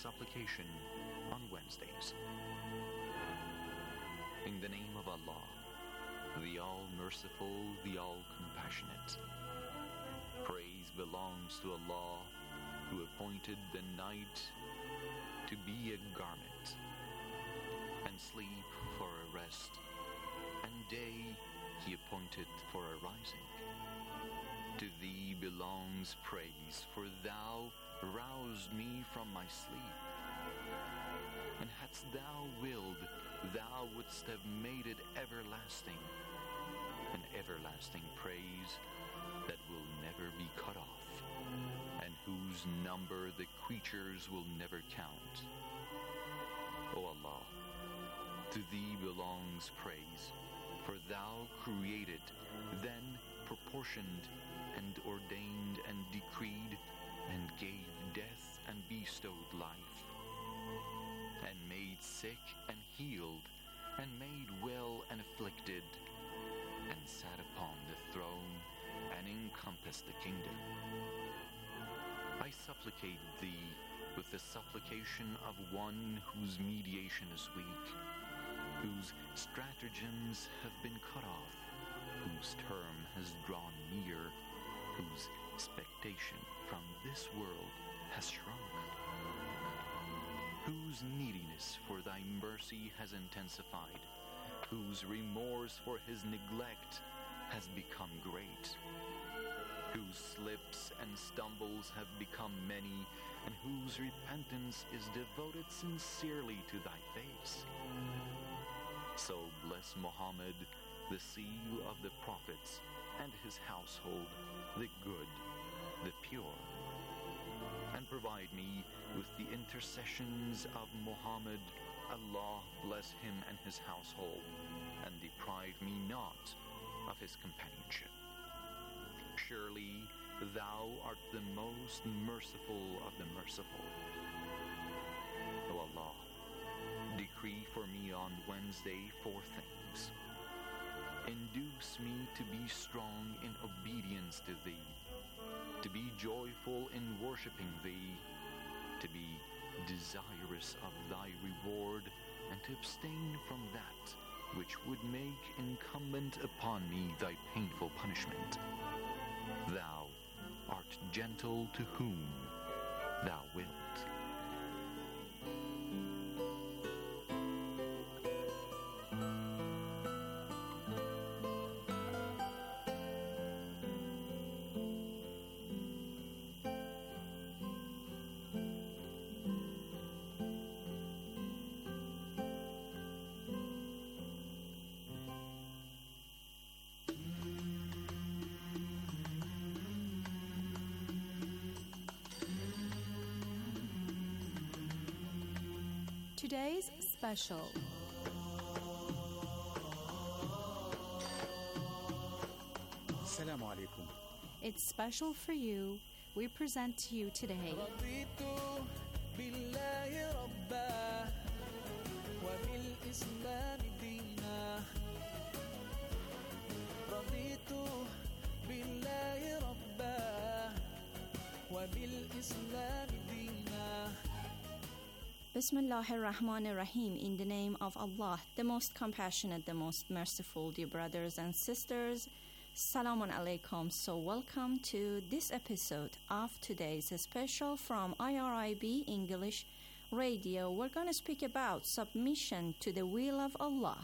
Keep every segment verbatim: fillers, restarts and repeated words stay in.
supplication on Wednesdays. In the name of Allah, the All-Merciful, the All-Compassionate. Praise belongs to Allah, who appointed the night to be a garment, and sleep for a rest, and day He appointed for a rising. To Thee belongs praise, for Thou roused me from my sleep. And hadst Thou willed, Thou wouldst have made it everlasting, an everlasting praise that will never be cut off, and whose number the creatures will never count. O Allah, to Thee belongs praise, for Thou created, then proportioned, and ordained and decreed, and gave death and bestowed life, and made sick and healed, and made well and afflicted, and sat upon the throne, and encompassed the kingdom. I supplicate Thee with the supplication of one whose mediation is weak, whose stratagems have been cut off, whose term has drawn near, whose expectation from this world has shrunk, whose neediness for Thy mercy has intensified, whose remorse for his neglect has become great, whose slips and stumbles have become many, and whose repentance is devoted sincerely to Thy face. So bless Muhammad, the seal of the prophets, and his household, the good, the pure. And provide me with the intercessions of Muhammad. Allah bless him and his household, and deprive me not of his companionship. Surely Thou art the most merciful of the merciful. O Allah, decree for me on Wednesday four things. Induce me to be strong in obedience to Thee, to be joyful in worshiping Thee, to be desirous of Thy reward, and to abstain from that which would make incumbent upon me Thy painful punishment. Thou art gentle to whom Thou wilt. Today's special. Assalamu alaikum. It's special for you. We present to you today. Bismillahir Rahmanir Rahim. In the name of Allah, the most compassionate, the most merciful, dear brothers and sisters. Salamun alaikum. So welcome to this episode of today's special from I R I B English Radio. We're going to speak about submission to the will of Allah.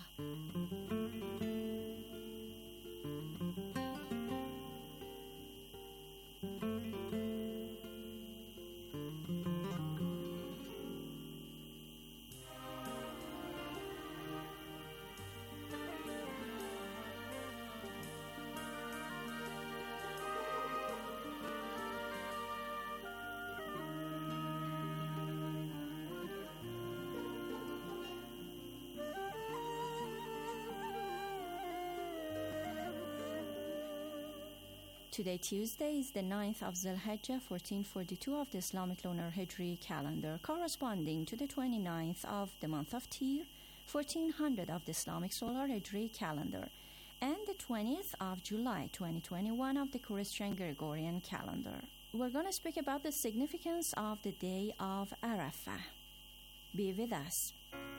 Today, Tuesday, is the ninth of Zulhijjah, fourteen forty-two of the Islamic Lunar Hijri calendar, corresponding to the twenty-ninth of the month of Tir, fourteen hundred of the Islamic Solar Hijri calendar, and the twentieth of July, twenty twenty-one of the Christian Gregorian calendar. we're going to speak about the significance of the day of Arafah. Be with us.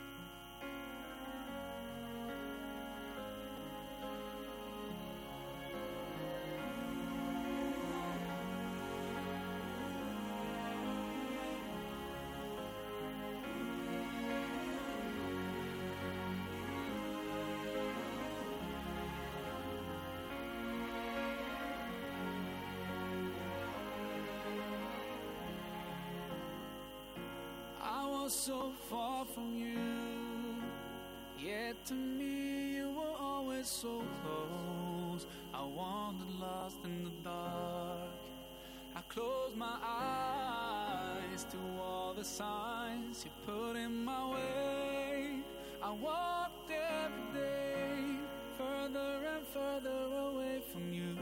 So far from you, yet to me you were always so close. I wandered lost in the dark. I closed my eyes to all the signs you put in my way. I walked every day further and further away from you.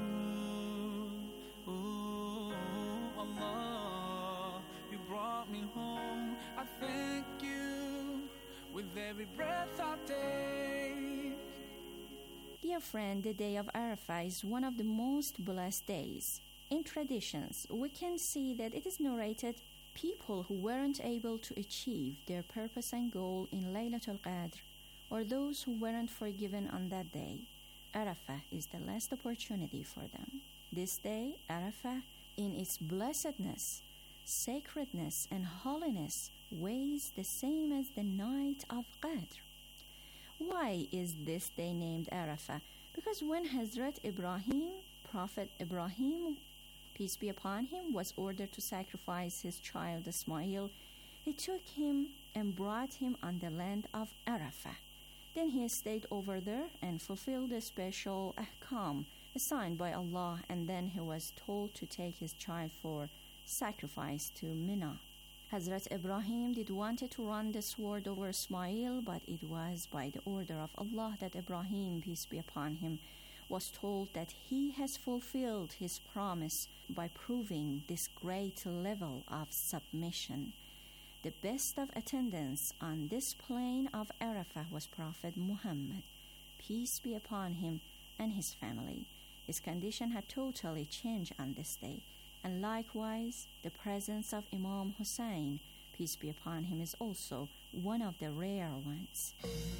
Ooh, Allah, you brought me home. I thank you with every breath I take. Dear friend, the day of Arafah is one of the most blessed days. In traditions, we can see that it is narrated people who weren't able to achieve their purpose and goal in Laylatul Qadr, or those who weren't forgiven on that day. Arafah is the last opportunity for them. This day, Arafah, in its blessedness, sacredness, and holiness, weighs the same as the night of Qadr. Why is this day named Arafah? Because when Hazrat Ibrahim, Prophet Ibrahim, peace be upon him, was ordered to sacrifice his child Ismail, he took him and brought him on the land of Arafah. Then he stayed over there and fulfilled the special ahkam assigned by Allah, and then he was told to take his child for sacrifice to Mina. Hazrat Ibrahim did wanted to run the sword over Ismail, but it was by the order of Allah that Ibrahim, peace be upon him, was told that he has fulfilled his promise by proving this great level of submission. The best of attendants on this plain of Arafah was Prophet Muhammad, peace be upon him, and his family. His condition had totally changed on this day. And likewise, the presence of Imam Hussein, peace be upon him, is also one of the rare ones.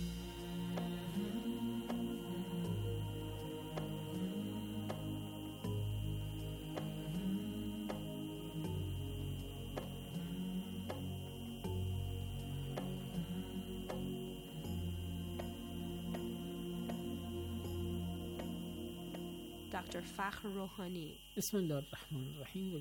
Doctor Fakhr Rouhani. Bismillah ar-Rahman ar-Rahim.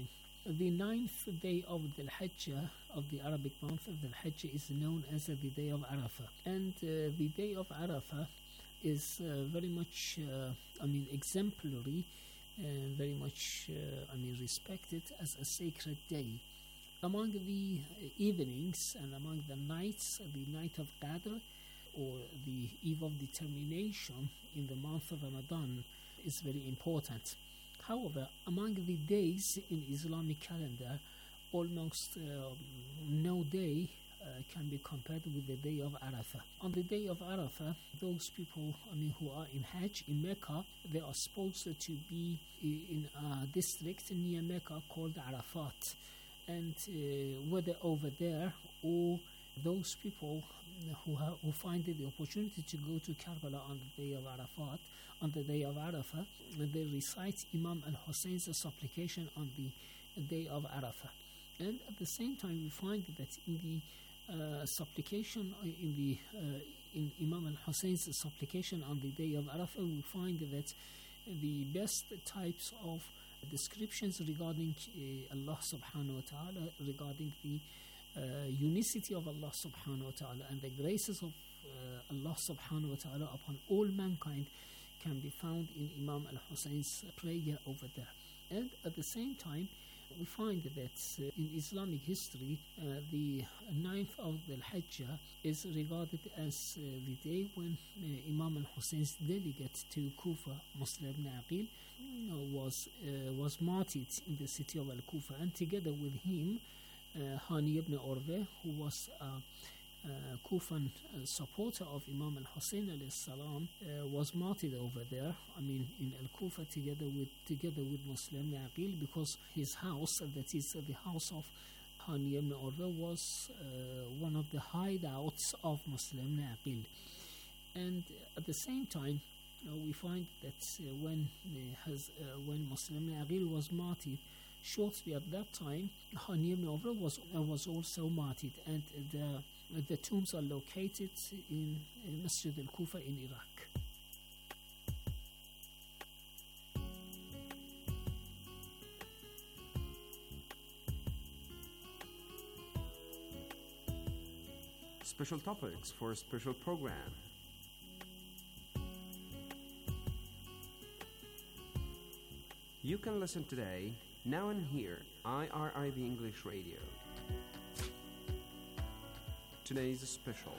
The ninth day of the Hajj, of the Arabic month of the Hajj, is known as the day of Arafah. And uh, the day of Arafah is uh, very much, uh, I mean, exemplary, uh, very much, uh, I mean, respected as a sacred day. Among the evenings and among the nights, the night of Qadr, or the eve of determination in the month of Ramadan, is very important. However, among the days in Islamic calendar, almost uh, no day uh, can be compared with the day of Arafah. On the day of Arafah, those people, I mean, who are in Hajj in Mecca, they are supposed to be in a district near Mecca called Arafat, and uh, whether over there or those people who have, who find the opportunity to go to Karbala on the day of Arafat, on the day of Arafah, they recite Imam al-Husayn's supplication on the day of Arafah. And at the same time, we find that in the uh, supplication, in the uh, in Imam al-Husayn's supplication on the day of Arafah, we find that the best types of descriptions regarding uh, Allah subhanahu wa ta'ala, regarding the Uh, unicity of Allah subhanahu wa ta'ala and the graces of uh, Allah subhanahu wa ta'ala upon all mankind can be found in Imam al-Husayn's prayer over there. And at the same time, we find that uh, in Islamic history, uh, the ninth of the Hajj is regarded as uh, the day when uh, Imam al-Husayn's delegate to Kufa, Muslim ibn Aqil, uh, was, uh, was martyred in the city of Al-Kufa, and together with him, Uh, Hani ibn Urwa, who was uh, uh, Kufan uh, supporter of Imam al-Hussein alayhi salam uh, was martyred over there. I mean, in Al-Kufa together with together with Muslim Aqil, because his house, that is uh, the house of Hani ibn Urwa, was uh, one of the hideouts of Muslim Aqil. And at the same time, uh, we find that uh, when uh, has uh, when Muslim Aqil was martyred, shortly at that time, Hani ibn Urwa was uh, was also martyred, and the uh, the tombs are located in uh, Masjid al-Kufa in Iraq. Special topics for a special program. You can listen today, now and here, I R I B English Radio. Today's special.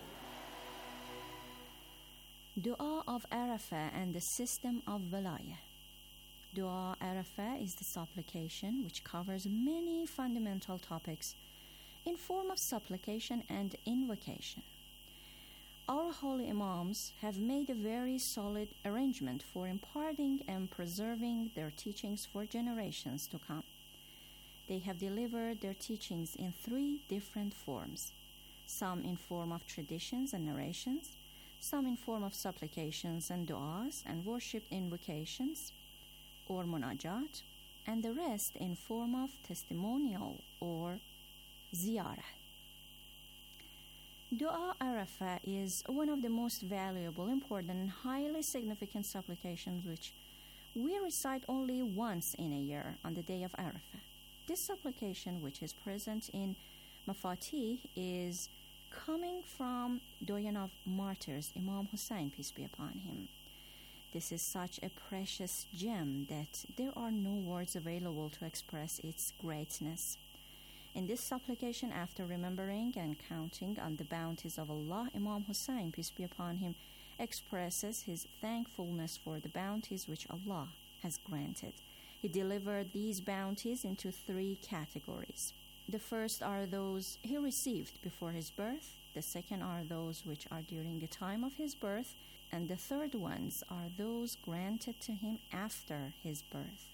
Dua of Arafah and the system of Walayah. Dua Arafah is the supplication which covers many fundamental topics in form of supplication and invocation. Our holy Imams have made a very solid arrangement for imparting and preserving their teachings for generations to come. They have delivered their teachings in three different forms, some in form of traditions and narrations, some in form of supplications and du'as and worship invocations or munajat, and the rest in form of testimonial or ziyarah. Dua Arafah is one of the most valuable, important, and highly significant supplications which we recite only once in a year on the day of Arafah. This supplication, which is present in Mafatih, is coming from Doyen of Martyrs, Imam Hussein, peace be upon him. This is such a precious gem that there are no words available to express its greatness. In this supplication, after remembering and counting on the bounties of Allah, Imam Hussein, peace be upon him, expresses his thankfulness for the bounties which Allah has granted. He delivered these bounties into three categories. The first are those he received before his birth, the second are those which are during the time of his birth, and the third ones are those granted to him after his birth.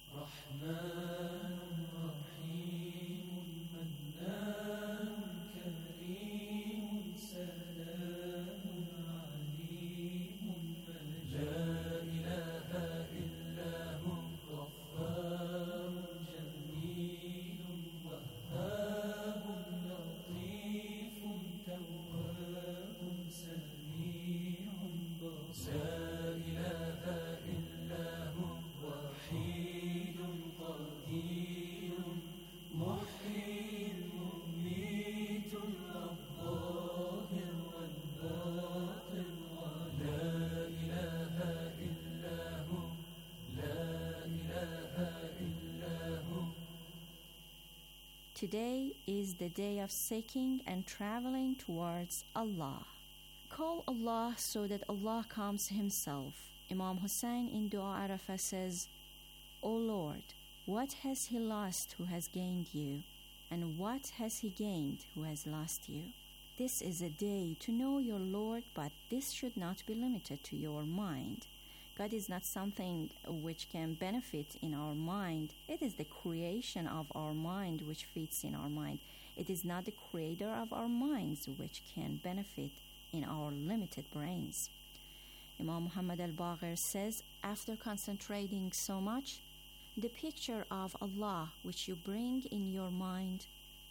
Today is the day of seeking and traveling towards Allah. Call Allah so that Allah comes Himself. Imam Hussein in Dua Arafah says, O Lord, what has he lost who has gained you? And what has he gained who has lost you? This is a day to know your Lord, but this should not be limited to your mind. God is not something which can benefit in our mind. It is the creation of our mind which fits in our mind. It is not the creator of our minds which can benefit in our limited brains. Imam Muhammad al-Baqir says, after concentrating so much, the picture of Allah which you bring in your mind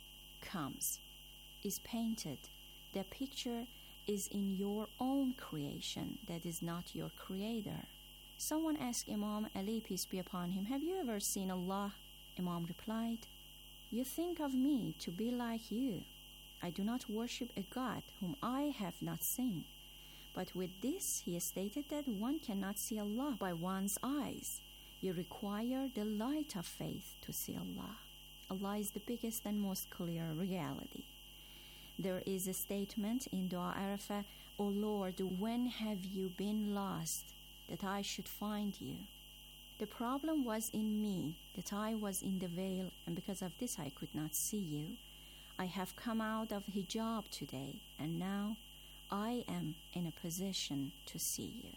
comes, is painted. The picture is in your own creation, that is not your creator. Someone asked Imam Ali, peace be upon him, have you ever seen Allah? Imam replied, you think of me to be like you. I do not worship a God whom I have not seen. But with this, he stated that one cannot see Allah by one's eyes. You require the light of faith to see Allah. Allah is the biggest and most clear reality. There is a statement in Dua Arafah, O Lord, when have you been lost, that I should find you? The problem was in me, that I was in the veil, and because of this I could not see you. I have come out of hijab today, and now I am in a position to see you.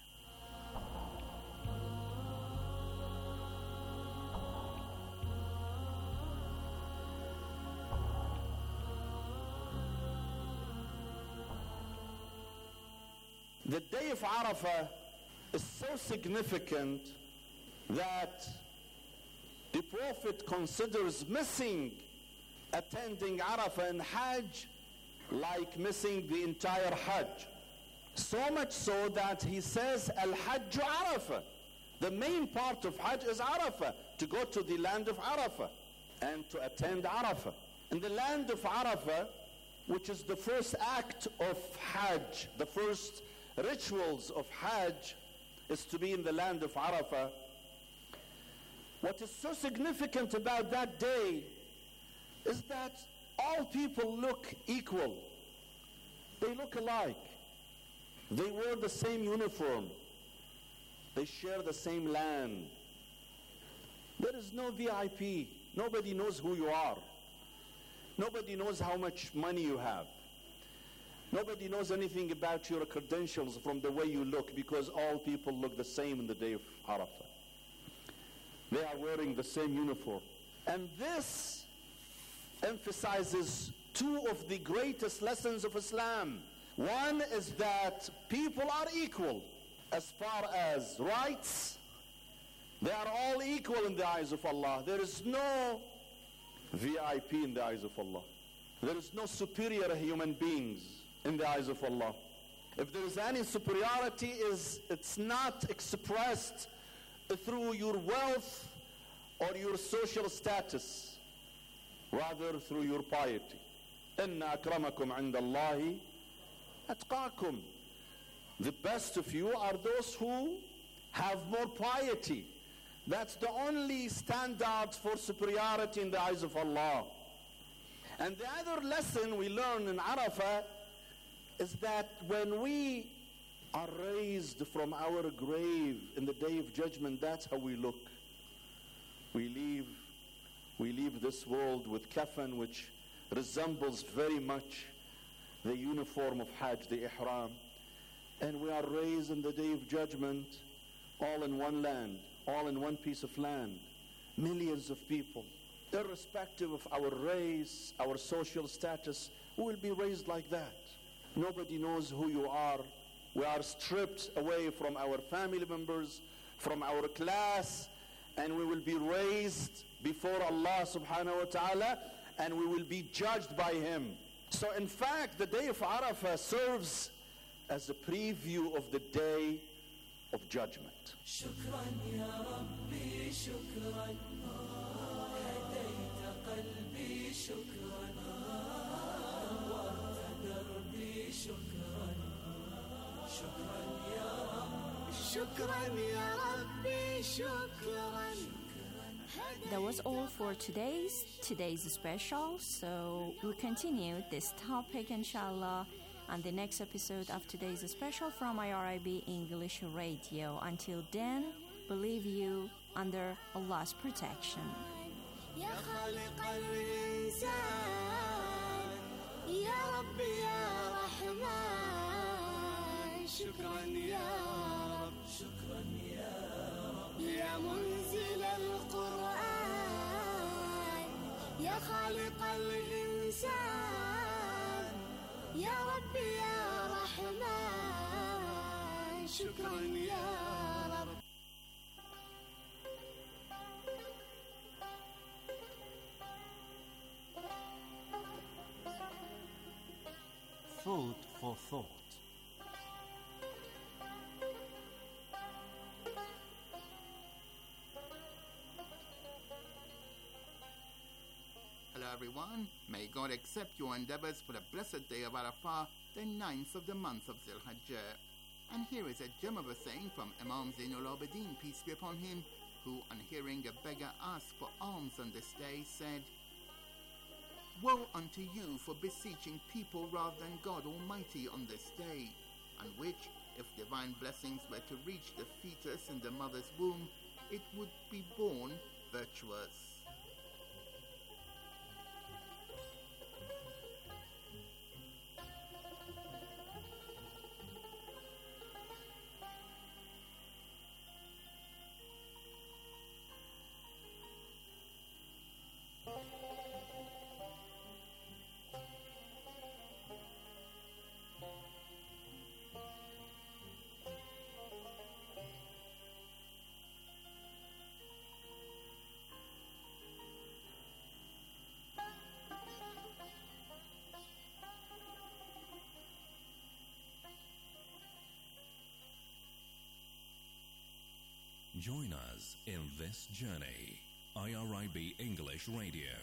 The day of Arafah is so significant that the Prophet considers missing attending Arafah and Hajj like missing the entire Hajj. So much so that he says, Al-Hajj Arafah. The main part of Hajj is Arafah, to go to the land of Arafah and to attend Arafah. In the land of Arafah, which is the first act of Hajj, the first rituals of Hajj is to be in the land of Arafah. What is so significant about that day is that all people look equal. They look alike. They wear the same uniform. They share the same land. There is no V I P. Nobody knows who you are. Nobody knows how much money you have. Nobody knows anything about your credentials from the way you look, because all people look the same in the day of Arafah. They are wearing the same uniform. And this emphasizes two of the greatest lessons of Islam. One is that people are equal as far as rights. They are all equal in the eyes of Allah. There is no V I P in the eyes of Allah. There is no superior human beings in the eyes of Allah. If there is any superiority, is it's not expressed through your wealth or your social status, rather through your piety. Inna akramakum inda Allahi atqakum. The best of you are those who have more piety. That's the only standard for superiority in the eyes of Allah. And the other lesson we learn in Arafah is that when we are raised from our grave in the day of judgment, that's how we look. We leave, we leave this world with kafan, which resembles very much the uniform of Hajj, the ihram. And we are raised in the day of judgment, all in one land, all in one piece of land. Millions of people, irrespective of our race, our social status, we will be raised like that. Nobody knows who you are. We are stripped away from our family members, from our class, and we will be raised before Allah subhanahu wa ta'ala, and we will be judged by Him. So in fact, the day of Arafah serves as a preview of the day of judgment. شكرا يا ربي شكرا هديت قلبي شكرا نورت دربي شكرا شكرا يا ربي شكرا يا ربي شكرا. That was all for today's today's special. So we'll continue this topic inshallah on the next episode of today's special from I R I B English Radio. Until then, believe you under Allah's protection. يا خالق الإنسان يا ربي يا رحمن شكرا يا رب شكرا يا رب يا منزل القرآن يا خالق الإنسان يا ربي يا رحمن شكرا يا رب. Food for thought. Hello everyone, may God accept your endeavors for the blessed day of Arafah, the ninth of the month of Zul Hijjah. And here is a gem of a saying from Imam Zainul Abidin, peace be upon him, who on hearing a beggar ask for alms on this day said, "Woe unto you for beseeching people rather than God Almighty on this day, on which, if divine blessings were to reach the fetus in the mother's womb, it would be born virtuous." Join us in this journey. I R I B English Radio.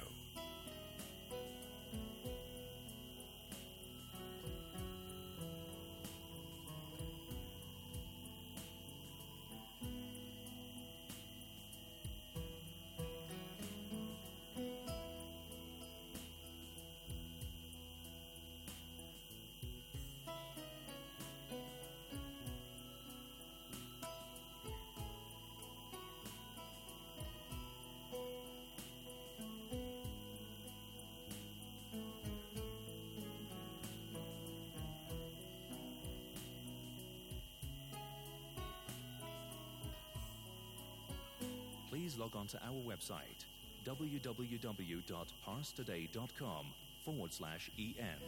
Please log on to our website, www.parstoday.com forward slash EN.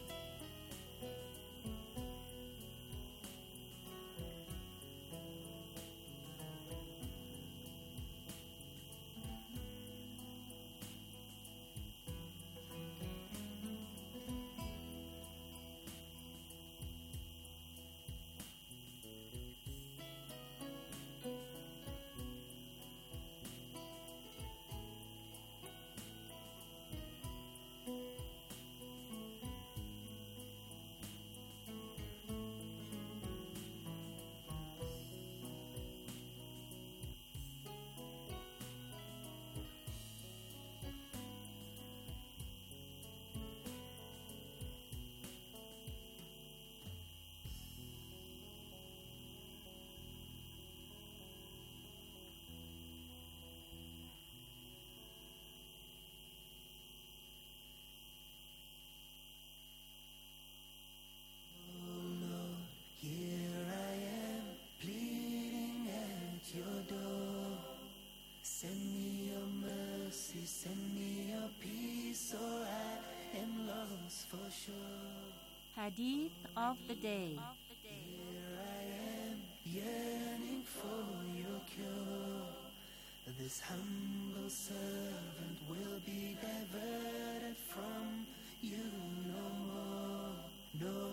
Send me your peace, or I am lost for sure. Hadith of the day. Here I am, yearning for your cure. This humble servant will be diverted from you no more, no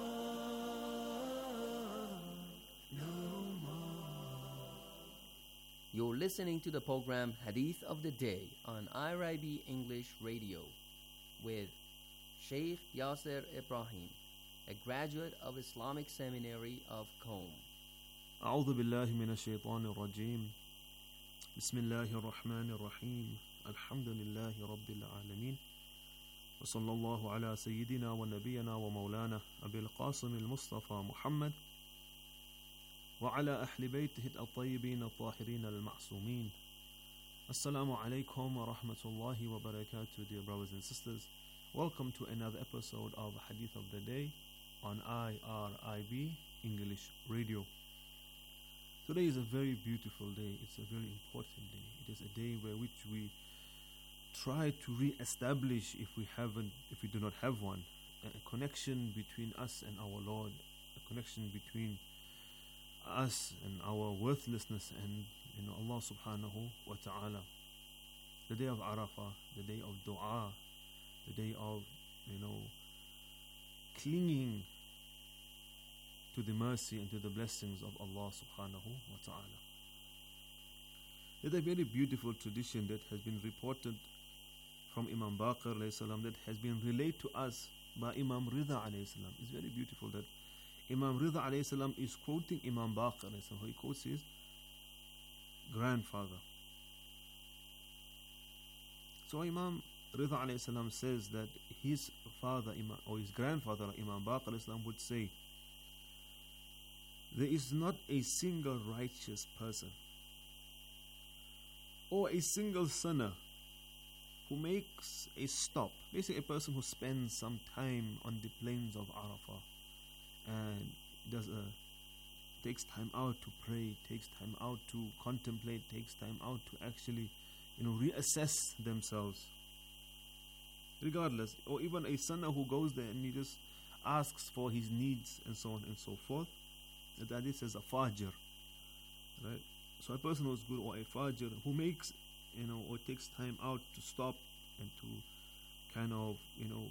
more, no more. You're listening to the program Hadith of the Day on I R I B English Radio with Sheikh Yasser Ibrahim, a graduate of Islamic Seminary of Qom. أعوذ بالله من الشيطان الرجيم بسم الله الرحمن الرحيم الحمد لله رب العالمين وصلى الله على سيدنا ونبينا ومولانا أبي القاسم المصطفى محمد وعلى أهل بيته الطيبين الطاهرين المعصومين. Assalamu alaikum wa rahmatullahi wa barakatuh, dear brothers and sisters. Welcome to another episode of Hadith of the Day on I R I B English Radio. Today is a very beautiful day. It's a very important day. It is a day where which we try to re-establish, if we haven't, if we do not have one, a connection between us and our Lord, a connection between us and our worthlessness and, you know, Allah subhanahu wa ta'ala. The day of Arafah, the day of dua, the day of, you know, clinging to the mercy and to the blessings of Allah subhanahu wa ta'ala. There's a very beautiful tradition that has been reported from Imam Baqir alayhi salam, that has been relayed to us by Imam Rida alayhi salam. It's very beautiful that Imam Rida alayhi salam is quoting Imam Baqir alayhi salam. He quotes his grandfather. So Imam Rida alayhi salam says that his father, Imam, or his grandfather, Imam Baqir alayhi salam, would say, there is not a single righteous person or a single sinner who makes a stop, basically a person who spends some time on the plains of Arafah and does a takes time out to pray, takes time out to contemplate, takes time out to actually, you know, reassess themselves, regardless, or even a sinner who goes there and he just asks for his needs and so on and so forth. That this is a fajr, right? So a person who's good, or a fajr who makes, you know, or takes time out to stop and to kind of, you know,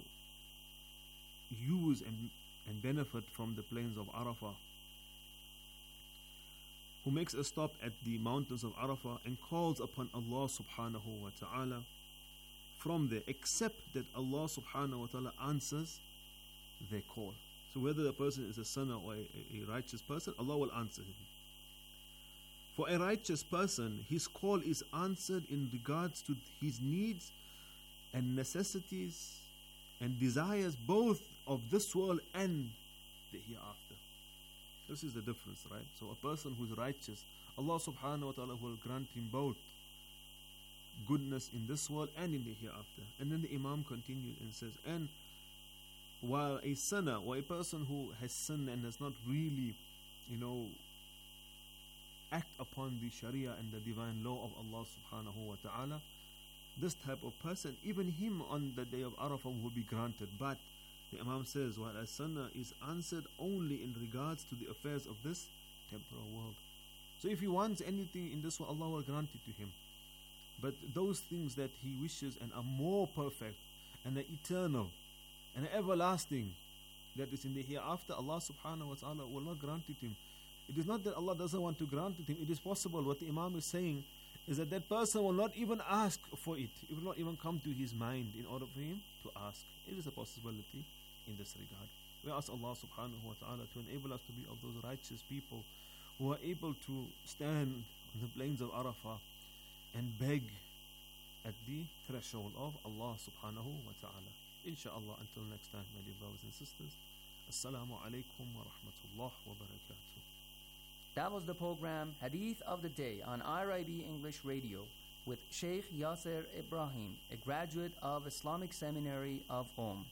use and and benefit from the plains of Arafah. who makes a stop at the mountains of Arafah and calls upon Allah subhanahu wa ta'ala from there, except that Allah subhanahu wa ta'ala answers their call. So whether the person is a sinner or a, a righteous person, Allah will answer him. For a righteous person, his call is answered in regards to his needs and necessities and desires, both of this world and the hereafter. This is the difference, right? So a person who is righteous, Allah subhanahu wa ta'ala will grant him both goodness in this world and in the hereafter. And then the Imam continued and says, and while a sinner or a person who has sinned and has not really, you know, act upon the Sharia and the divine law of Allah subhanahu wa ta'ala, this type of person, even him on the day of Arafah will be granted. But the Imam says, while a sinner is answered only in regards to the affairs of this temporal world. So if he wants anything in this world, Allah will grant it to him. But those things that he wishes and are more perfect and are eternal and are everlasting, that is in the hereafter, Allah subhanahu wa ta'ala will not grant it to him. It is not that Allah doesn't want to grant it to him. It is possible. What the Imam is saying is that that person will not even ask for it. It will not even come to his mind in order for him to ask. It is a possibility in this regard. We ask Allah subhanahu wa ta'ala to enable us to be of those righteous people who are able to stand on the plains of Arafah and beg at the threshold of Allah subhanahu wa ta'ala. Insha'Allah, until next time, my dear brothers and sisters, Assalamu alaikum wa rahmatullah wa barakatuh. That was the program Hadith of the Day on I R I B English Radio with Sheikh Yasser Ibrahim, a graduate of Islamic Seminary of Qom.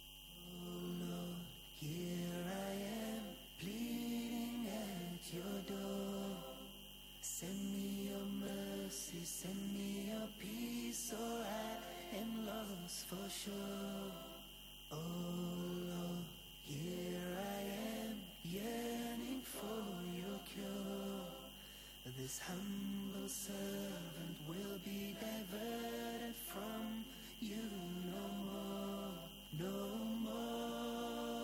Here I am, pleading at your door. Send me your mercy, send me your peace, or I am lost for sure. Oh Lord, here I am, yearning for your cure. This humble servant will be diverted from you no more, no more.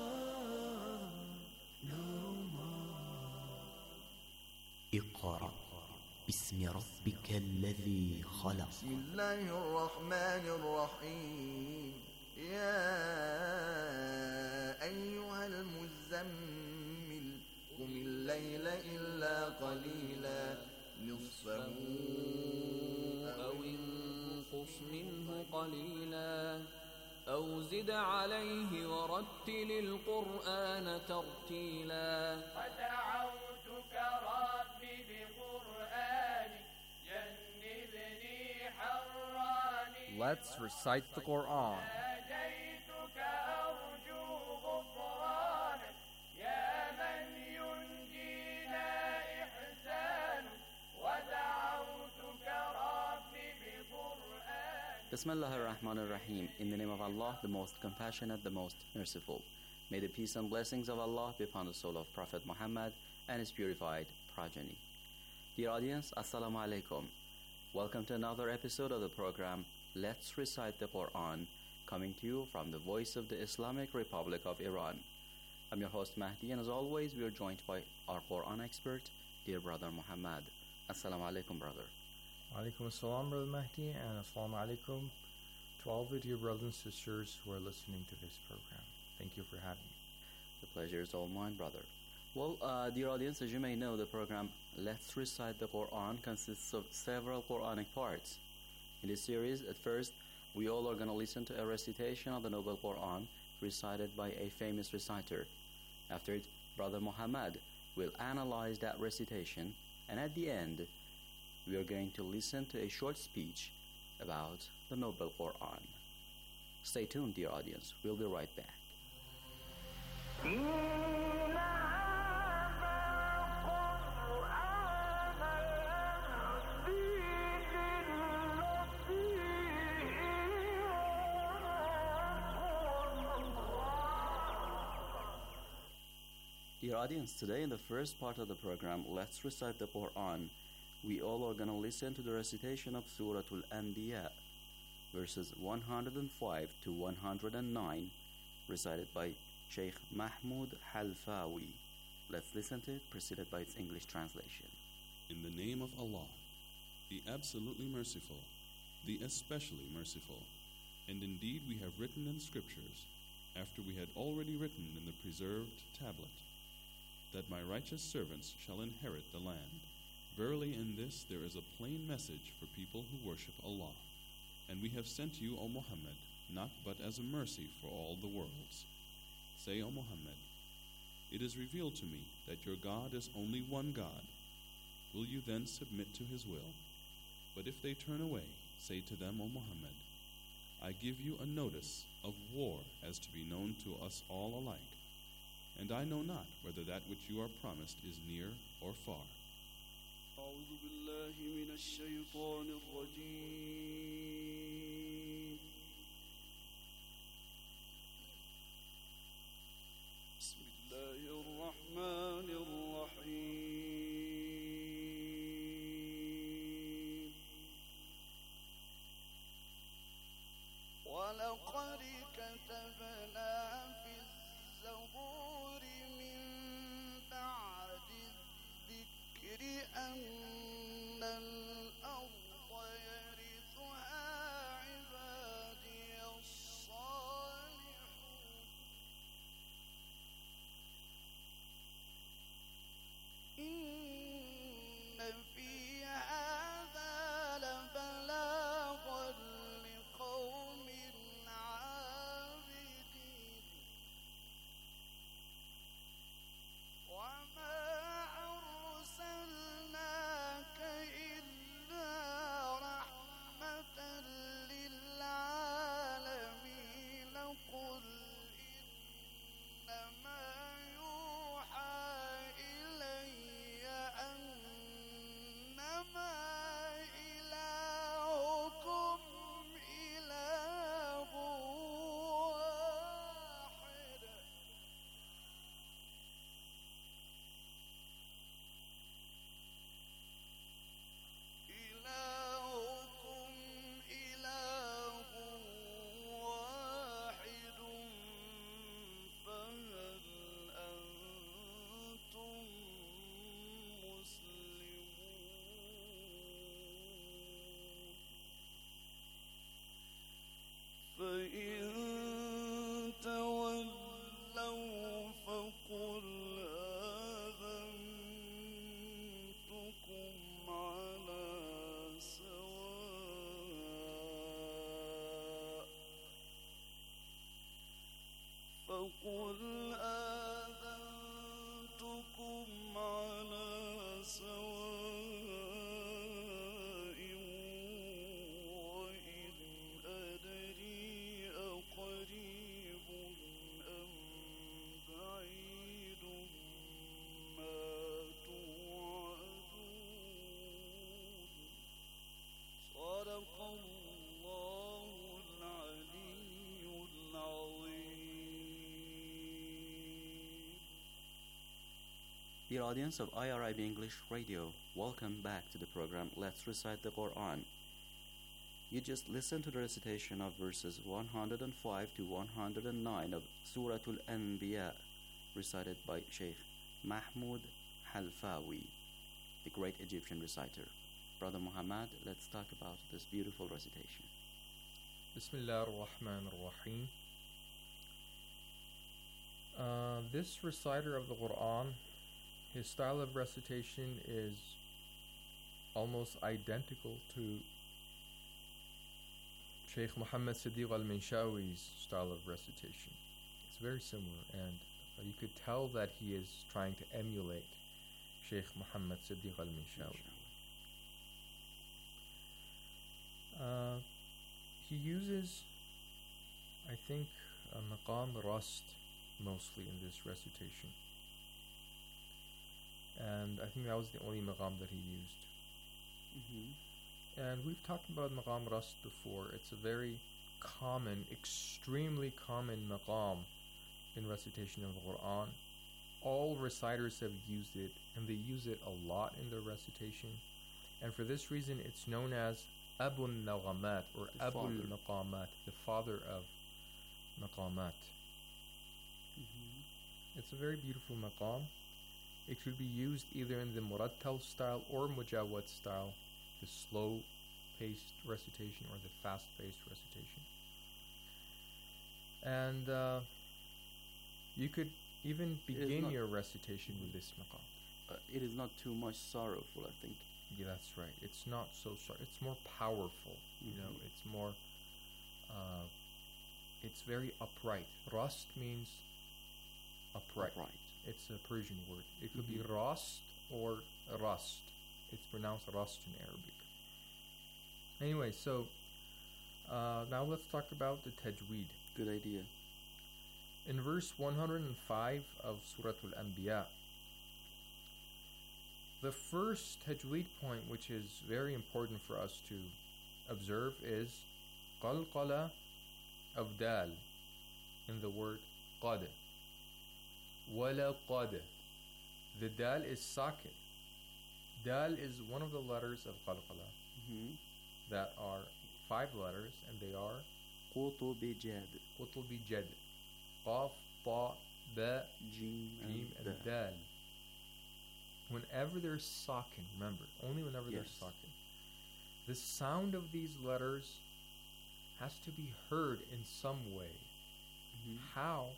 اقرأ باسم ربك الذي خلق. بسم الله الرحمن الرحيم. يا أيها المزمل قم الليل إلا قليلا نصفه أو انقص منه قليلا أو زد عليه ورتل القرآن ترتيلا. ودعوتك ربي بقرآني جنبني حراني. Let's recite the Quran. ناديتك أرجو غفرانك يا من ينجينا إحسان. ودعوتك ربي بقرآني. Bismillah ar-Rahman ar-Rahim. In the name of Allah, the most compassionate, the most merciful. May the peace and blessings of Allah be upon the soul of Prophet Muhammad and his purified progeny. Dear audience, Assalamu alaikum. Welcome to another episode of the program Let's Recite the Quran, coming to you from the voice of the Islamic Republic of Iran. I'm your host Mahdi, and as always, we are joined by our Quran expert, dear brother Muhammad. Assalamu alaikum, brother. Alaikum assalam, brother Mahdi, and assalamu alaikum to all the dear brothers and sisters who are listening to this program. Thank you for having me. The pleasure is all mine, brother. Well, uh, dear audience, as you may know, the program Let's Recite the Quran consists of several Quranic parts. In this series, at first, we all are going to listen to a recitation of the Noble Quran recited by a famous reciter. After it, Brother Muhammad will analyze that recitation, and at the end, we are going to listen to a short speech about the Noble Quran. Stay tuned, dear audience. We'll be right back. Dear audience, today in the first part of the program, Let's Recite the Quran, we all are going to listen to the recitation of Surah Al-Anbiya, verses one hundred five to one hundred nine, recited by Sheikh Mahmoud Halfawi. Let's listen to it, preceded by its English translation. In the name of Allah, the absolutely merciful, the especially merciful. And indeed we have written in scriptures, after we had already written in the preserved tablet, that my righteous servants shall inherit the land. Verily in this there is a plain message for people who worship Allah. And we have sent you, O Muhammad, not but as a mercy for all the worlds. Say, O Muhammad, it is revealed to me that your God is only one God. Will you then submit to his will? But if they turn away, say to them, O Muhammad, I give you a notice of war as to be known to us all alike, and I know not whether that which you are promised is near or far. أعوذ بالله من الشيطان الرجيم بسم الله الرحمن الرحيم ولقد كتبنا في الزبور من بعد الذكر أن الأرض يرثها عبادي الصالحون إن في هذا لبلاغا لقوم عابدين وما أرسلناك إلا رحمة للعالمين قل إنما يوحى إلي أنما إلهكم إله واحد إلهكم إله واحد فهل أنتم مسلمون فإن تولوا فقل آذنتكم على سواء فقل آذنتكم على سواء وإن أدري أقريب أم بعيد ما توعدون صدق الله العلي العظيم. Dear audience of I R I B English Radio, welcome back to the program Let's Recite the Quran. You just listened to the recitation of verses one hundred five to one hundred nine of Surah Al-Anbiya, recited by Sheikh Mahmoud Halfawi, the great Egyptian reciter. Brother Muhammad, let's talk about this beautiful recitation. Bismillah ar-Rahman ar-Rahim. Uh, this reciter of the Quran, his style of recitation is almost identical to Sheikh Muhammad Siddiq al-Minshawi's style of recitation. It's very similar, and uh, you could tell that he is trying to emulate Sheikh Muhammad Siddiq al-Minshawi. Uh, he uses, I think, a maqam rast mostly in this recitation. And I think that was the only maqam that he used. Mm-hmm. And we've talked about maqam rast before. It's a very common, extremely common maqam in recitation of the Quran. All reciters have used it, and they use it a lot in their recitation. And for this reason, it's known as Abu al-Naghamat, or Abu al-Maqamat, the father of maqamat. Mm-hmm. It's a very beautiful maqam. It could be used either in the murattal style or mujawad style, the slow-paced recitation or the fast-paced recitation. And uh, you could even begin not- your recitation with this maqam. Uh, it is not too much sorrowful, I think. Yeah, that's right. It's not so sorry. It's more powerful. You know, Mhm. it's more. Uh, it's very upright. Rast means upright. Upright. It's a Persian word. It could Mhm. be rast or rust. It's pronounced rast in Arabic. Anyway, so uh, now let's talk about the tajweed. Good idea. In verse one hundred five of Surah Al-Anbiya, the first tajweed point, which is very important for us to observe, is qalqala of dal in the word qad. Wala qad. The dal is sakit. Dal is one of the letters of qalqala Mhm. that are five letters, and they are Qutubijad. qutubijad. Qaf, ta, ba, Jim, Jim, and and Dal. dal. Whenever they're sakin, remember, only whenever they're Yes. sakin, the sound of these letters has to be heard in some way. Mhm. How?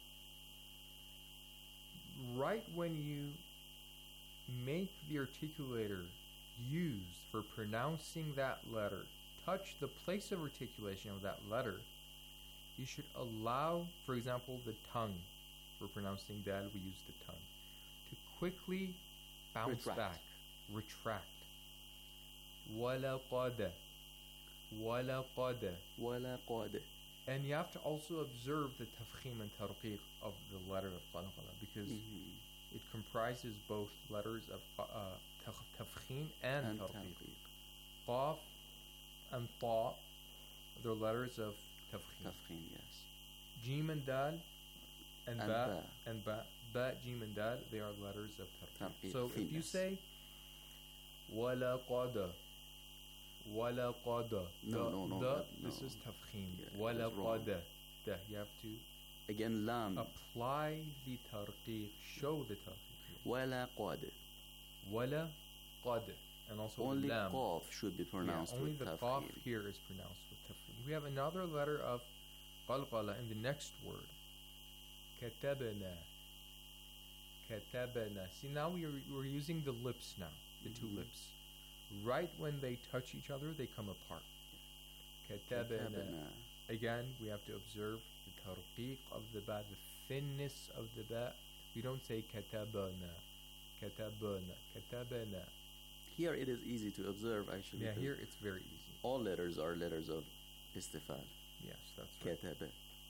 Right when you make the articulator used for pronouncing that letter touch the place of articulation of that letter, you should allow, for example, the tongue. For pronouncing dal, we use the tongue to quickly bounce Retract. back, retract. Wala qada, wala qada. Wala qad. And you have to also observe the tafkhim and tarqiq of the letter of qalqala, because Mhm. it comprises both letters of uh, taf- tafkhim and, And tarqiq. tarqiq. Qaf and ta, they're letters of tafkhim. Tafkhim, yes. Jim and dal and, And ba, ba. and ba, ba, jim and dal, they are letters of tarqiq. Tarqiq, So if you thinness. say wala qada, wala qada, No, the, no, no, the, that- this no. is tafkhim. Yeah, it Wala was wrong. qada, the, you have to Again, lam. apply the tarqiq, show the tarqiq. Wala qad. Wala qad, and also Only the lam. qaf should be pronounced Yeah, only with the tafkhim. qaf here is pronounced with tafkhim. We have another letter of qalqala in the next word. Katabana. Katabana. See, now we are, we're using the lips now, the two Mhm. lips. Right when they touch each other, they come apart. Katabana. Katabana. Again, we have to observe the tarqiq of the ba, the thinness of the ba. We don't say katabana. Katabana. Katabana. Here it is easy to observe, actually. Yeah, because here it's very easy. all letters are letters of istifal. Yes, that's right. Kataba.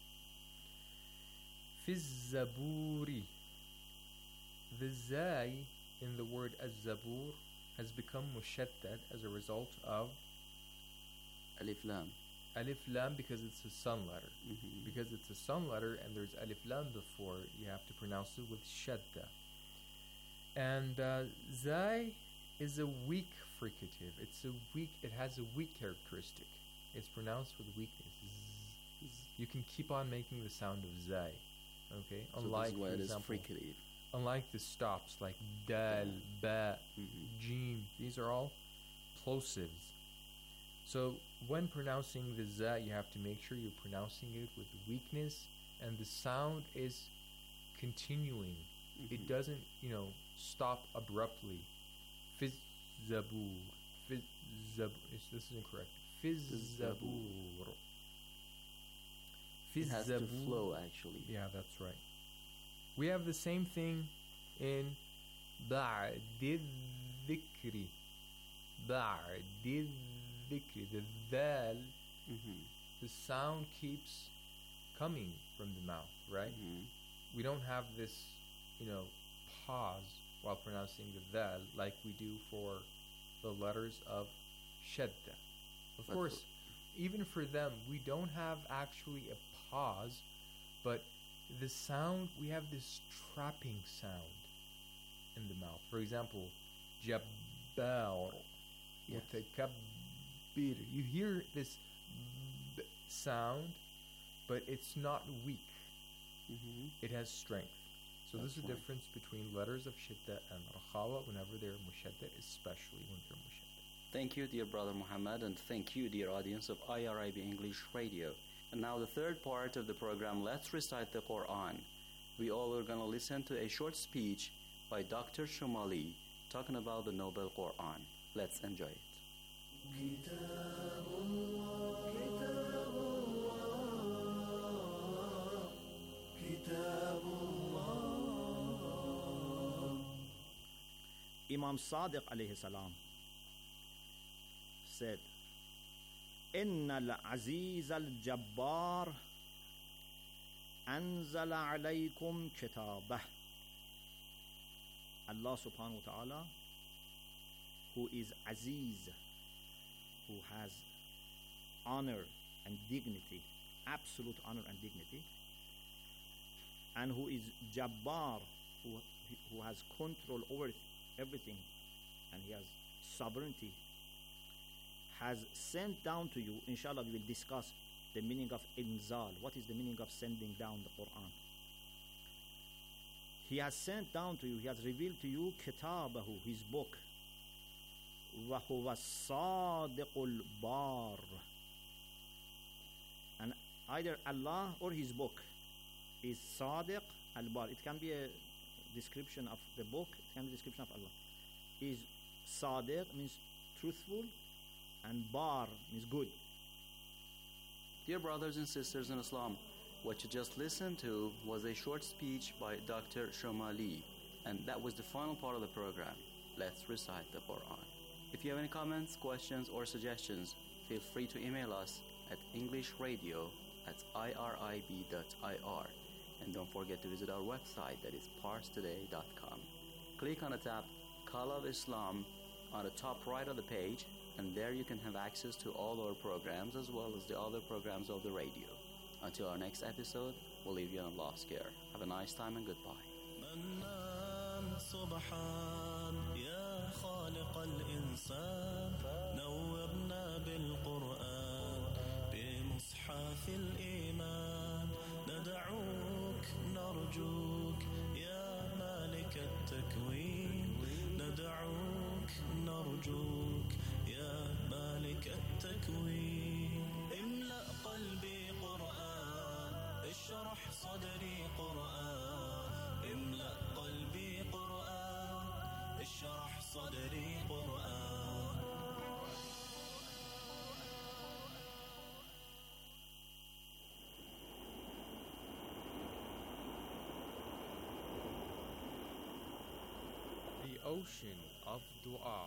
في الزبور. The zai in the word az-zabur has become mushaddad as a result of Alif lam. alif lam because it's a sun letter. Mhm. Because it's a sun letter and there's alif lam before, you have to pronounce it with shadda. And uh, zai is a weak fricative. It's a weak. It has a weak characteristic. It's pronounced with weakness. Z- z- You can keep on making the sound of zai. Okay, So unlike this is why for it is example, fricative. unlike the stops like dal, ba, Mhm. jim, these are all plosives. So when pronouncing the za, you have to make sure you're pronouncing it with weakness, and the sound is continuing. It Mhm. doesn't, you know, stop abruptly. Fiz zabur, fiz zabur. This is incorrect. Fiz zabur. It has to Fizzabur. flow, actually. Yeah, that's right. We have the same thing in ba'di dhikri. Ba'di dhikri. The dal, Mhm. the sound keeps coming from the mouth, right? Mhm. We don't have this, you know, pause while pronouncing the dal like we do for the letters of shadda. Of But course, even for them, we don't have actually a pause, but the sound, we have this trapping sound in the mouth. For example, jabbar, Yes. mutakabbir. You hear this b sound, but it's not weak. Mhm. It has strength. So this That's is the right. difference between letters of shidda and rakhawa whenever they're mushadda, especially when they're mushadda. Thank you, dear brother Muhammad, and thank you, dear audience of I R I B English Radio. And now the third part of the program, Let's Recite the Quran. We all are going to listen to a short speech by Doctor Shumali talking about the Noble Quran. Let's enjoy it. Imam Sadiq alayhi salam said, Inna al-aziz al-jabbar anzala alaykum kitabah. Allah subhanahu wa ta'ala, who is Aziz, who has honor and dignity, absolute honor and dignity, and who is Jabbar, who, who has control over everything, and he has sovereignty, has sent down to you. Inshallah, we will discuss the meaning of inzal. What is the meaning of sending down the Quran? He has sent down to you, he has revealed to you kitabahu, his book, wa huwa sadiqul bar, and either Allah or his book is sadiq al-bar. It can be a description of the book, it can be a description of Allah. Is sadiq means truthful, and bar means good. Dear brothers and sisters in Islam, what you just listened to was a short speech by Doctor Shomali, and that was the final part of the program. Let's recite the Quran. If you have any comments, questions, or suggestions, feel free to email us at englishradio at I R I B dot I R. And don't forget to visit our website, that is parse today dot com. Click on the tab Call of Islam on the top right of the page, and there you can have access to all our programs as well as the other programs of the radio. Until our next episode, we'll leave you in Allah's care. Have a nice time and goodbye. منان سبحان يا خالق الإنسان نورنا بالقرآن بمصحف الإيمان ندعوك نرجوك يا مالك التكوين ندعوك نرجوك يا مالك التكوين املأ قلبي قرآن اشرح صدري قرآن املأ قلبي قرآن اشرح صدري قرآن. The ocean of dua.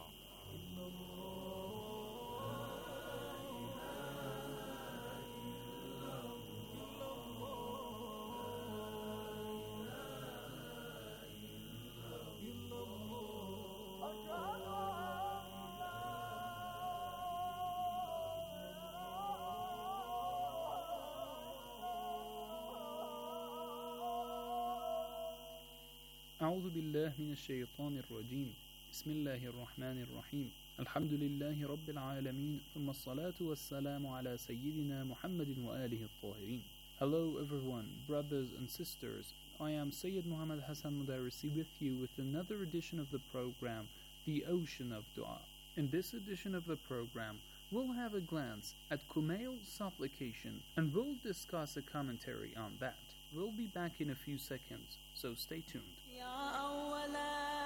أعوذ بالله من الشيطان الرجيم بسم الله الرحمن الرحيم الحمد لله رب العالمين ثم الصلاة والسلام على سيدنا محمد وآله الطاهرين. Hello everyone, brothers and sisters. I am Sayyid Muhammad Hassan Mudarisi with you with another edition of the program, The Ocean of Dua. In this edition of the program, we'll have a glance at Kumail's supplication and we'll discuss a commentary on that. We'll be back in a few seconds, so stay tuned. يا أول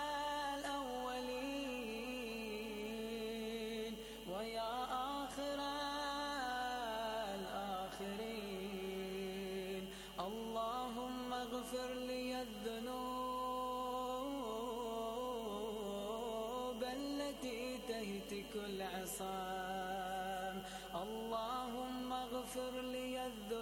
الأولين ويا آخر الآخرين اللهم اغفر لي الذنوب التي تهتك العصام اللهم اغفر لي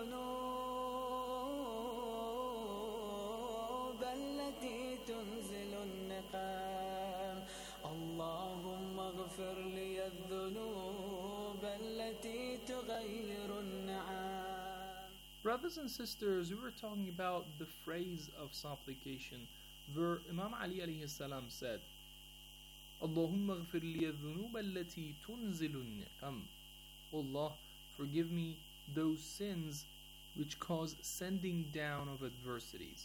الذنوب التي تنزل النقام اللهم اغفر لي الذنوب التي تغير النعام. Brothers and sisters, we were talking about the phrase of supplication where Imam Ali alayhi salam said, Allahumma ghfir li al-dhunub allati tunzilu an-niqam. Allah, forgive me those sins which cause sending down of adversities.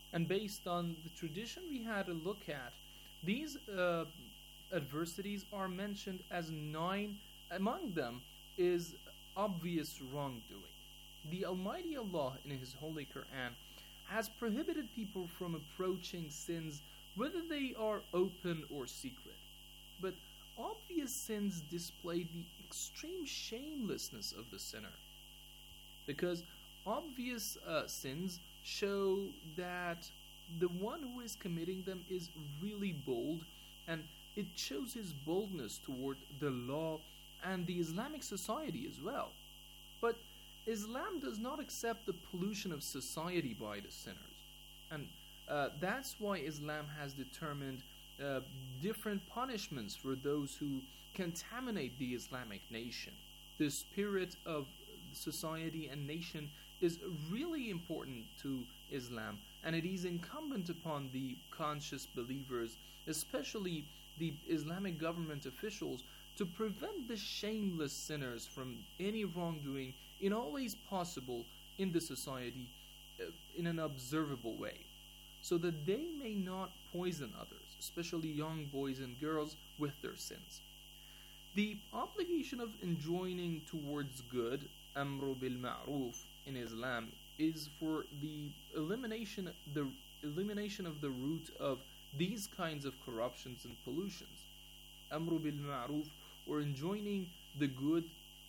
And based on the tradition we had a look at, these uh, adversities are mentioned as nine. Among them is obvious wrongdoing. The Almighty Allah in His Holy Quran has prohibited people from approaching sins, whether they are open or secret. But obvious sins display the extreme shamelessness of the sinner, because obvious uh, sins show that the one who is committing them is really bold, and it shows his boldness toward the law and the Islamic society as well. But Islam does not accept the pollution of society by the sinners, and uh, that's why Islam has determined uh, different punishments for those who contaminate the Islamic nation. The spirit of society and nation is really important to Islam, and it is incumbent upon the conscious believers, especially the Islamic government officials, to prevent the shameless sinners from any wrongdoing in all ways possible in the society uh, in an observable way, so that they may not poison others, especially young boys and girls, with their sins. The obligation of enjoining towards good, amru bil ma'ruf, in Islam is for the elimination the elimination of the root of these kinds of corruptions and pollutions. Amru bil ma'ruf, or enjoining the good,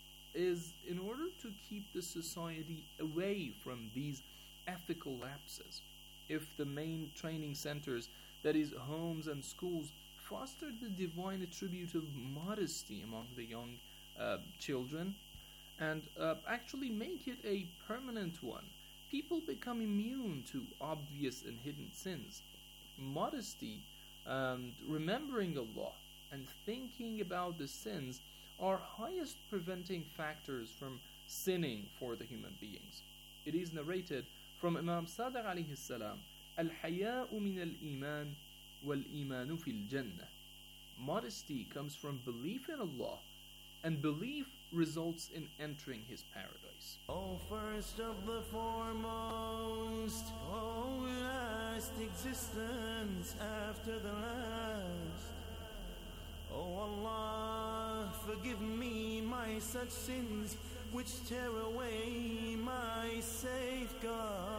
is in order to keep the society away from these ethical lapses. If the main training centers, that is homes and schools, foster the divine attribute of modesty among the young uh, children, and uh, actually make it a permanent one, people become immune to obvious and hidden sins. Modesty, and remembering Allah, and thinking about the sins are highest preventing factors from sinning for the human beings. It is narrated from Imam Sadiq alayhi salam, Al-haya'u min al-iman wal-imanu fil jannah. Modesty comes from belief in Allah, and belief results in entering His paradise. Oh, first of the foremost, oh, last existence after the last. Oh Allah, forgive me my such sins which tear away my safeguards.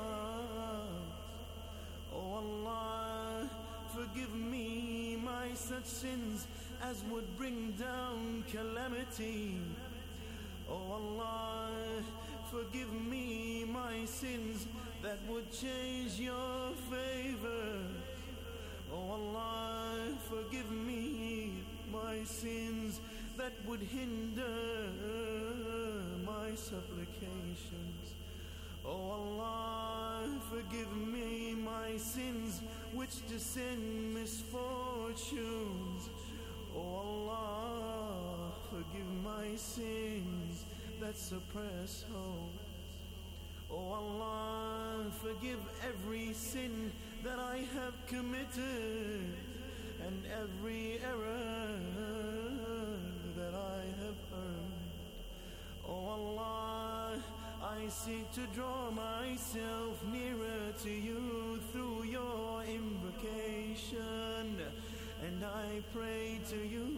Oh Allah, forgive me my such sins as would bring down calamity. Oh Allah, forgive me my sins that would change your favor. Oh Allah, forgive me my sins that would hinder my supplications. Oh Allah, forgive me my sins which descend misfortunes. Oh Allah, forgive my sins that suppress hope. Oh Allah, forgive every sin that I have committed, and every error that I have earned. Oh Allah, I seek to draw myself nearer to you through your invocation, and I pray to you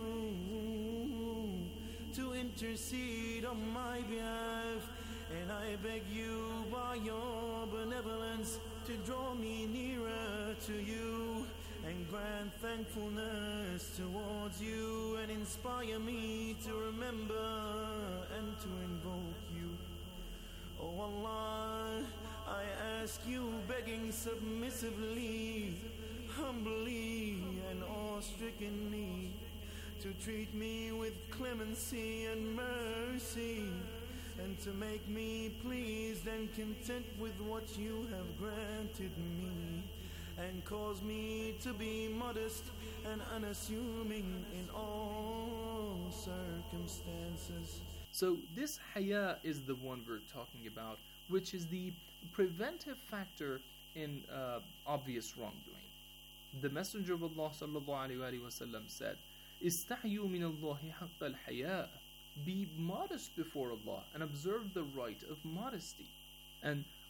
to intercede on my behalf, and I beg you by your benevolence to draw me nearer to you, and grant thankfulness towards you, and inspire me to remember and to invoke you. Oh Allah, I ask you, begging submissively, humbly and awe-strickenly, to treat me with clemency and mercy, and to make me pleased and content with what you have granted me, and cause me to be modest and unassuming in all circumstances. So this haya is the one we're talking about, which is the preventive factor in uh, obvious wrongdoing. The Messenger of Allah sallallahu alaihi wasallam said, "Istahyu min Allahi haqq al-haya." Be modest before Allah and observe the right of modesty. And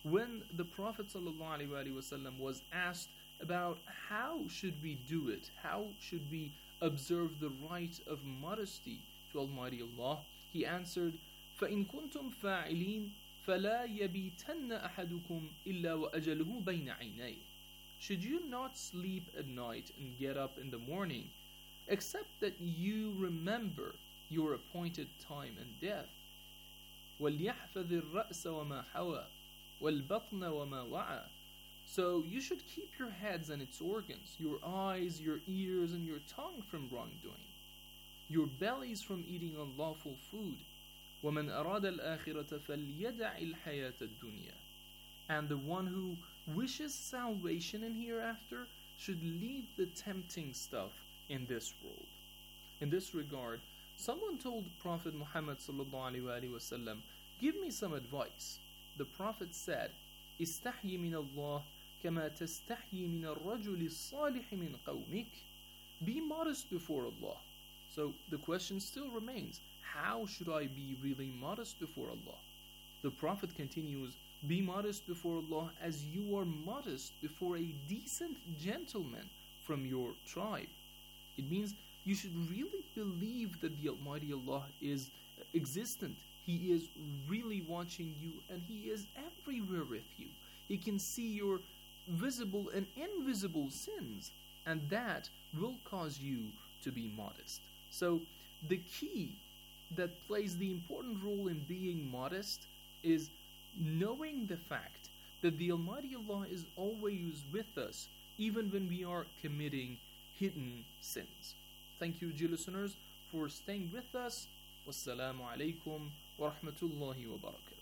when the Prophet ﷺ was asked about how should we do it, how should we observe the right of modesty to Almighty Allah, he answered, فَإِن كُنْتُمْ فَاعِلِينَ فَلَا يَبِيتَنَّ أَحَدُكُمْ إِلَّا وَأَجَلُهُ بَيْنَ عَيْنَيْهِ. Should you not sleep at night and get up in the morning, except that you remember your appointed time and death? وَلْيَحْفَظِ الرَّأْسَ وَمَا حَوَى وَالْبَطْنَ وَمَا وَعَى. So you should keep your heads and its organs, your eyes, your ears, and your tongue from wrongdoing, your bellies from eating unlawful food. وَمَنْ أَرَادَ الْآخِرَةَ فَلْيَدَعِ الْحَيَاةَ الدُّنْيَا. And the one who wishes salvation in hereafter should leave the tempting stuff in this world. In this regard, someone told Prophet Muhammad ﷺ, give me some advice. The Prophet said, استحي من الله كما تستحي من الرجل الصالح من قومك. Be modest before Allah. So the question still remains, how should I be really modest before Allah? The Prophet continues, be modest before Allah as you are modest before a decent gentleman from your tribe. It means you should really believe that the Almighty Allah is existent. He is really watching you and He is everywhere with you. He can see your visible and invisible sins, and that will cause you to be modest. So the key that plays the important role in being modest is knowing the fact that the Almighty Allah is always with us, even when we are committing hidden sins. Thank you, dear listeners, for staying with us. Wassalamu alaikum wa rahmatullahi wa barakatuh.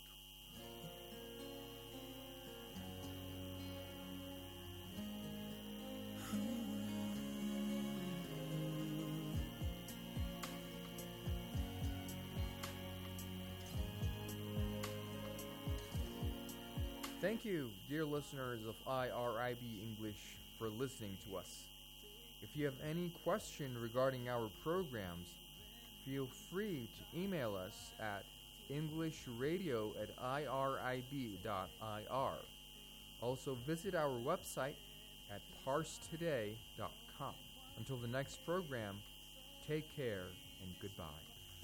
Thank you, dear listeners of I R I B English, for listening to us. If you have any question regarding our programs, feel free to email us at englishradio at irib dot I R. Also visit our website at parse today dot com. Until the next program, take care and goodbye.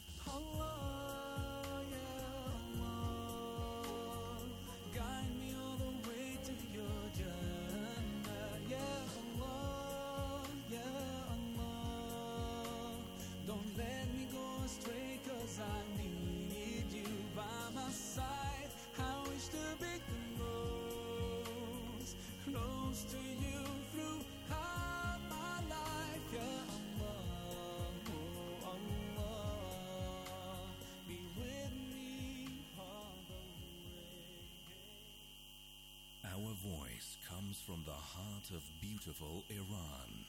Guide me all the way to your Jannah, yeah Allah, yeah Allah. Don't let me go astray, cause I need you by my side. I wish to be close, close to you throughout my life, yeah Allah, oh Allah. Be with me all the Our voice comes from the heart of beautiful Iran.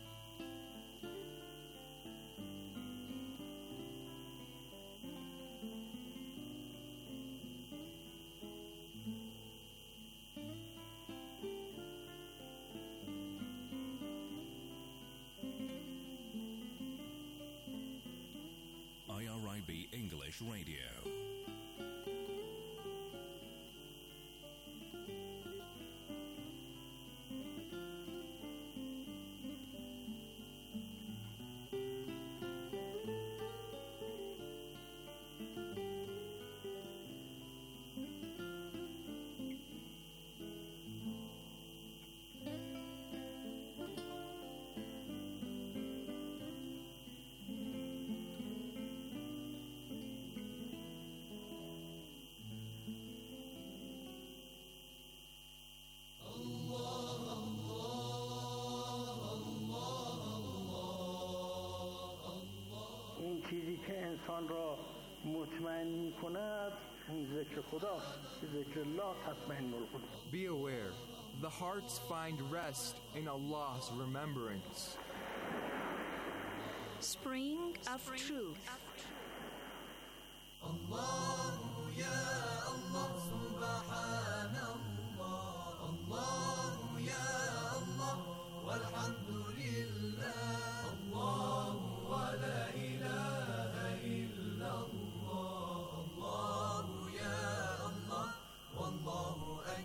I R I B English Radio. این چیزی که انسان را مطمئن می کند این ذکر خداست که ذکر الله تطمئن القلوب. Be aware, the hearts find rest in Allah's remembrance. Spring of Truth. الله يا الله سبحان الله الله يا الله والحمد لله الله ولا إله إلا الله الله يا الله والله أكبر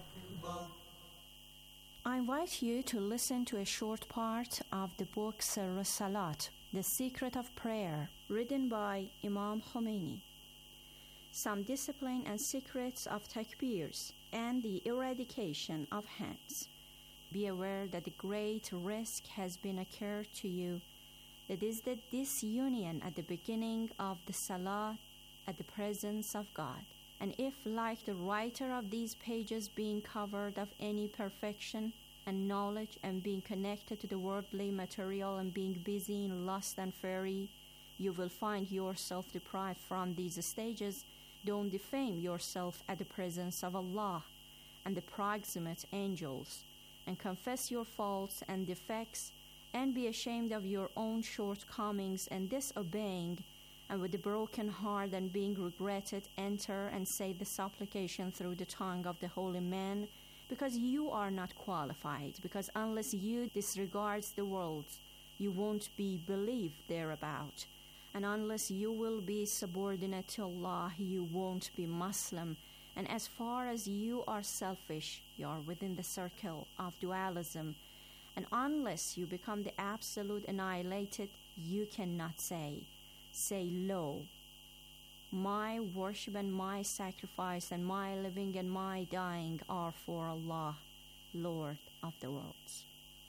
invite you to listen to a short part of the book Sirr Salat, The Secret of Prayer, written by Imam Khomeini. Some discipline and secrets of takbirs and the eradication of hands. Be aware that a great risk has been occurred to you. That is the disunion at the beginning of the Salah at the presence of God. And if, like the writer of these pages, being covered of any perfection and knowledge and being connected to the worldly material and being busy in lust and fury, you will find yourself deprived from these stages, don't defame yourself at the presence of Allah and the proximate angels, and confess your faults and defects, and be ashamed of your own shortcomings and disobeying, and with a broken heart and being regretted, enter and say the supplication through the tongue of the holy man, because you are not qualified, because unless you disregard the worlds, you won't be believed thereabout, and unless you will be subordinate to Allah, you won't be Muslim, and as far as you are selfish, you are within the circle of dualism, and unless you become the absolute annihilated, you cannot say, Say, lo, my worship and my sacrifice and my living and my dying are for Allah, Lord of the worlds.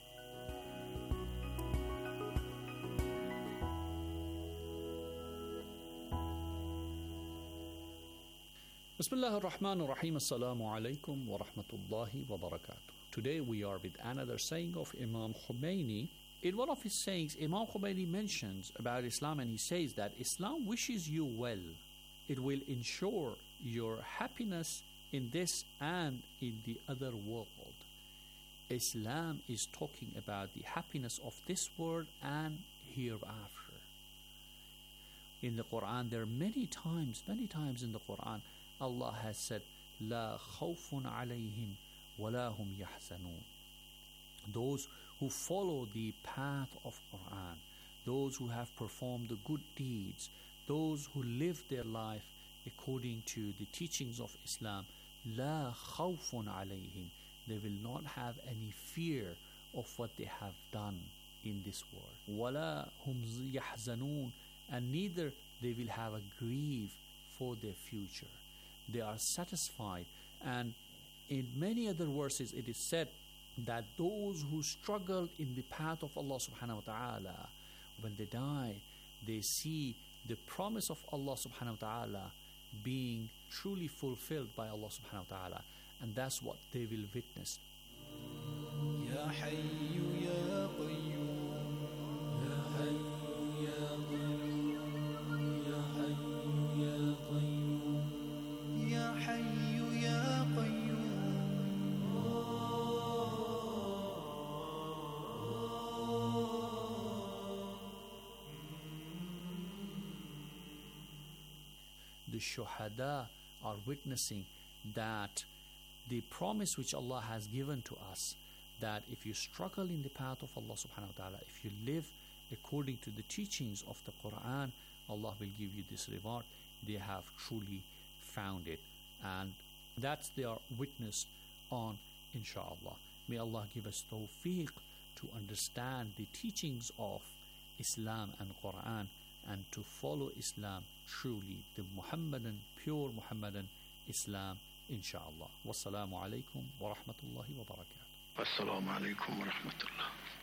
Bismillah ar-Rahman ar-Rahim. Assalamu alaikum wa rahmatullahi wa barakatuh. Today we are with another saying of Imam Khomeini. In one of his sayings, Imam Khomeini mentions about Islam, and he says that Islam wishes you well. It will ensure your happiness in this and in the other world. Islam is talking about the happiness of this world and hereafter. In the Quran, there are many times, many times in the Quran, Allah has said, La khawfun alayhim wa la hum yahzanun. Those who follow the path of Quran, those who have performed the good deeds, those who live their life according to the teachings of Islam, la khawfun alayhim, they will not have any fear of what they have done in this world. Wala hum yahzanun, and neither they will have a grief for their future. They are satisfied, and in many other verses it is said that those who struggle in the path of Allah subhanahu wa ta'ala, when they die, they see the promise of Allah subhanahu wa ta'ala being truly fulfilled by Allah subhanahu wa ta'ala, and that's what they will witness. Ya Hayyu Ya Qayyum, Ya Hayyu Ya Qayyum, Ya Hayyu Ya Qayyum, Ya Hayyu Ya Qayyum. The shuhada are witnessing that the promise which Allah has given to us, that if you struggle in the path of Allah subhanahu wa ta'ala, if you live according to the teachings of the Quran, Allah will give you this reward. They have truly found it, and that's their witness on, inshallah. May Allah give us tawfiq to understand the teachings of Islam and Quran, and to follow Islam truly, the Muhammadan, pure Muhammadan Islam, inshallah. Wassalamu alaikum wa rahmatullahi wa barakatuh. Assalamu alaikum wa rahmatullah.